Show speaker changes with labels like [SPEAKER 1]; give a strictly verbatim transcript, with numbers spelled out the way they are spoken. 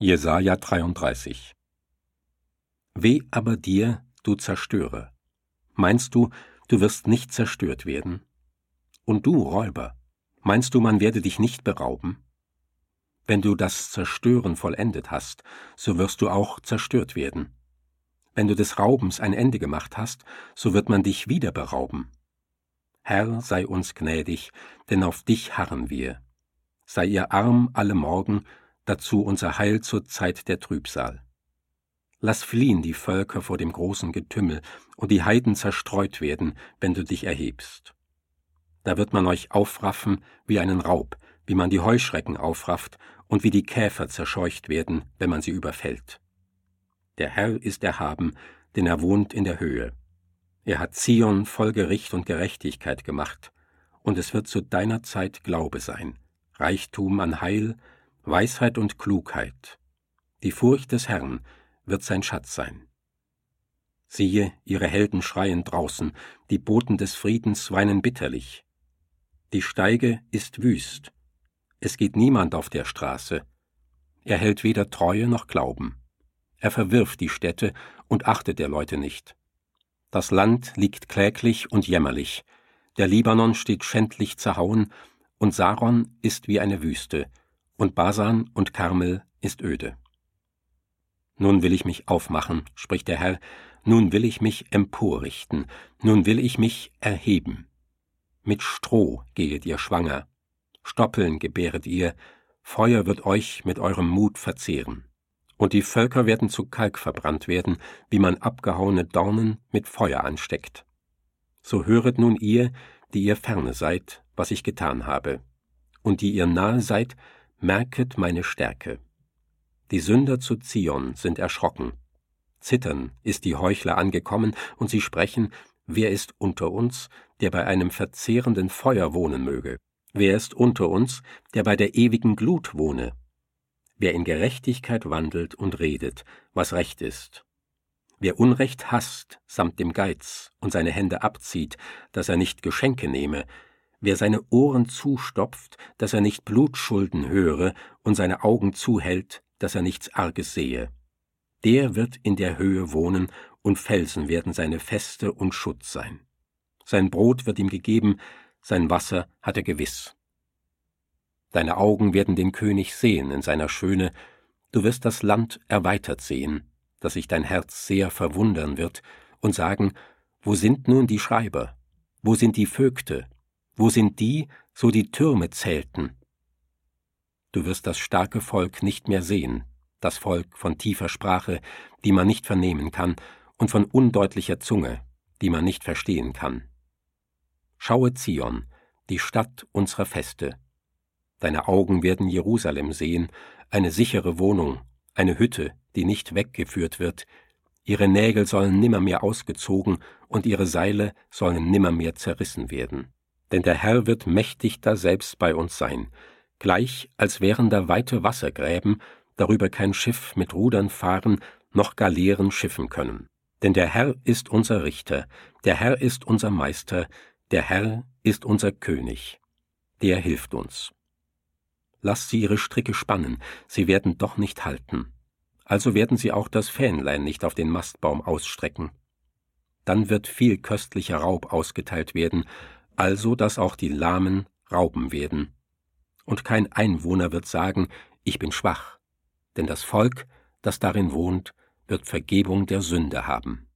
[SPEAKER 1] Jesaja dreiunddreißig. Weh aber dir, du Zerstörer! Meinst du, du wirst nicht zerstört werden? Und du, Räuber, meinst du, man werde dich nicht berauben? Wenn du das Zerstören vollendet hast, so wirst du auch zerstört werden. Wenn du des Raubens ein Ende gemacht hast, so wird man dich wieder berauben. Herr, sei uns gnädig, denn auf dich harren wir. Sei ihr Arm alle Morgen, dazu unser Heil zur Zeit der Trübsal. Lass fliehen die Völker vor dem großen Getümmel und die Heiden zerstreut werden, wenn du dich erhebst. Da wird man euch aufraffen wie einen Raub, wie man die Heuschrecken aufrafft und wie die Käfer zerscheucht werden, wenn man sie überfällt. Der Herr ist erhaben, denn er wohnt in der Höhe. Er hat Zion voll Gericht und Gerechtigkeit gemacht, und es wird zu deiner Zeit Glaube sein, Reichtum an Heil, Weisheit und Klugheit. Die Furcht des Herrn wird sein Schatz sein. Siehe, ihre Helden schreien draußen, die Boten des Friedens weinen bitterlich. Die Steige ist wüst, es geht niemand auf der Straße. Er hält weder Treue noch Glauben. Er verwirft die Städte und achtet der Leute nicht. Das Land liegt kläglich und jämmerlich, der Libanon steht schändlich zerhauen, und Saron ist wie eine Wüste, und Basan und Karmel ist öde. Nun will ich mich aufmachen, spricht der Herr, nun will ich mich emporrichten, nun will ich mich erheben. Mit Stroh gehet ihr schwanger, Stoppeln gebäret ihr, Feuer wird euch mit eurem Mut verzehren. Und die Völker werden zu Kalk verbrannt werden, wie man abgehauene Dornen mit Feuer ansteckt. So höret nun ihr, die ihr ferne seid, was ich getan habe, und die ihr nahe seid, merket meine Stärke. Die Sünder zu Zion sind erschrocken. Zittern ist die Heuchler angekommen, und sie sprechen, wer ist unter uns, der bei einem verzehrenden Feuer wohnen möge? Wer ist unter uns, der bei der ewigen Glut wohne? Wer in Gerechtigkeit wandelt und redet, was recht ist. Wer Unrecht hasst, samt dem Geiz, und seine Hände abzieht, dass er nicht Geschenke nehme, wer seine Ohren zustopft, dass er nicht Blutschulden höre, und seine Augen zuhält, dass er nichts Arges sehe, der wird in der Höhe wohnen, und Felsen werden seine Feste und Schutz sein. Sein Brot wird ihm gegeben, sein Wasser hat er gewiss. Deine Augen werden den König sehen in seiner Schöne, du wirst das Land erweitert sehen, dass sich dein Herz sehr verwundern wird, und sagen, wo sind nun die Schreiber, wo sind die Vögte, wo sind die, so die Türme zählten? Du wirst das starke Volk nicht mehr sehen, das Volk von tiefer Sprache, die man nicht vernehmen kann, und von undeutlicher Zunge, die man nicht verstehen kann. Schaue Zion, die Stadt unserer Feste. Deine Augen werden Jerusalem sehen, eine sichere Wohnung, eine Hütte, die nicht weggeführt wird. Ihre Nägel sollen nimmermehr ausgezogen und ihre Seile sollen nimmermehr zerrissen werden. Denn der Herr wird mächtig daselbst bei uns sein, gleich als wären da weite Wassergräben, darüber kein Schiff mit Rudern fahren, noch Galeeren schiffen können. Denn der Herr ist unser Richter, der Herr ist unser Meister, der Herr ist unser König. Der hilft uns. Lasst sie ihre Stricke spannen, sie werden doch nicht halten. Also werden sie auch das Fähnlein nicht auf den Mastbaum ausstrecken. Dann wird viel köstlicher Raub ausgeteilt werden, also dass auch die Lahmen rauben werden. Und kein Einwohner wird sagen, ich bin schwach, denn das Volk, das darin wohnt, wird Vergebung der Sünde haben.